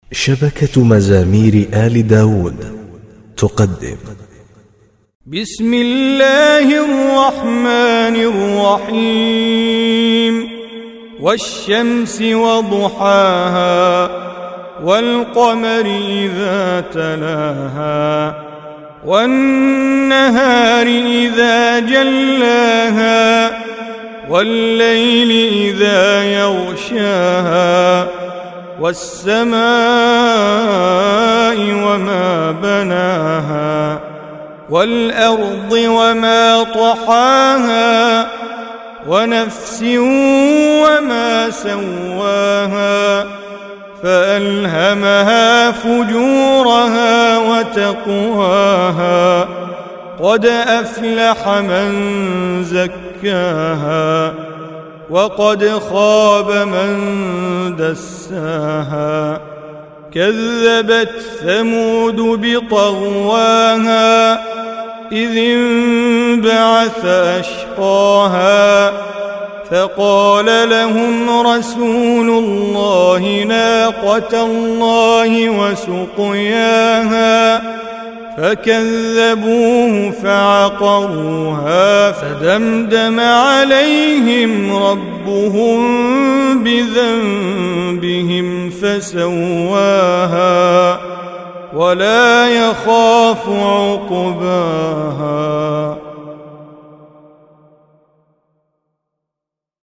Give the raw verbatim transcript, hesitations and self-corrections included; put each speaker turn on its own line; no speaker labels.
شبكة مزامير آل داود تقدم
بسم الله الرحمن الرحيم والشمس وضحاها والقمر إذا تلاها والنهار إذا جلاها والليل إذا يغشاها والسماء وما بناها والأرض وما طحاها ونفس وما سواها فألهمها فجورها وتقواها قد أفلح من زكاها وقد خاب من دساها كذبت ثمود بطغواها إذ انبعث أشقاها فقال لهم رسول الله ناقة الله وسقياها فكذبوه فعقروها فدمدم عليهم ربهم بذنبهم فسواها ولا يخاف عقباها.